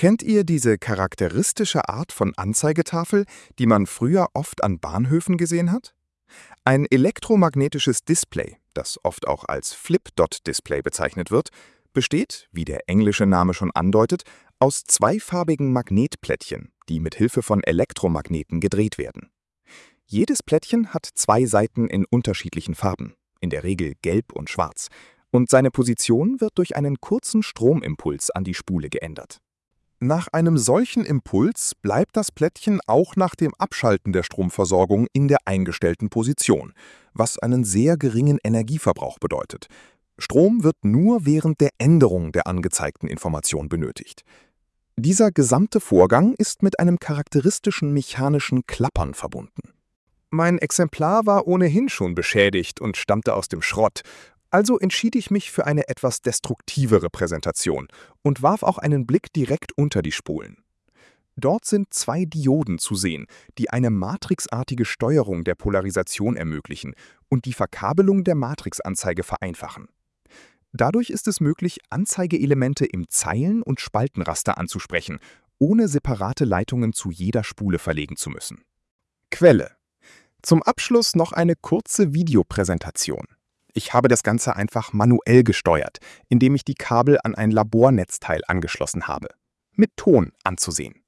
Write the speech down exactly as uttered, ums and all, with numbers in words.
Kennt ihr diese charakteristische Art von Anzeigetafel, die man früher oft an Bahnhöfen gesehen hat? Ein elektromagnetisches Display, das oft auch als Flip-Dot-Display bezeichnet wird, besteht, wie der englische Name schon andeutet, aus zweifarbigen Magnetplättchen, die mit Hilfe von Elektromagneten gedreht werden. Jedes Plättchen hat zwei Seiten in unterschiedlichen Farben, in der Regel gelb und schwarz, und seine Position wird durch einen kurzen Stromimpuls an die Spule geändert. Nach einem solchen Impuls bleibt das Plättchen auch nach dem Abschalten der Stromversorgung in der eingestellten Position, was einen sehr geringen Energieverbrauch bedeutet. Strom wird nur während der Änderung der angezeigten Information benötigt. Dieser gesamte Vorgang ist mit einem charakteristischen mechanischen Klappern verbunden. Mein Exemplar war ohnehin schon beschädigt und stammte aus dem Schrott, also entschied ich mich für eine etwas destruktivere Präsentation und warf auch einen Blick direkt unter die Spulen. Dort sind zwei Dioden zu sehen, die eine matrixartige Steuerung der Polarisation ermöglichen und die Verkabelung der Matrixanzeige vereinfachen. Dadurch ist es möglich, Anzeigeelemente im Zeilen- und Spaltenraster anzusprechen, ohne separate Leitungen zu jeder Spule verlegen zu müssen. Quelle: Zum Abschluss noch eine kurze Videopräsentation. Ich habe das Ganze einfach manuell gesteuert, indem ich die Kabel an ein Labornetzteil angeschlossen habe. Mit Ton anzusehen.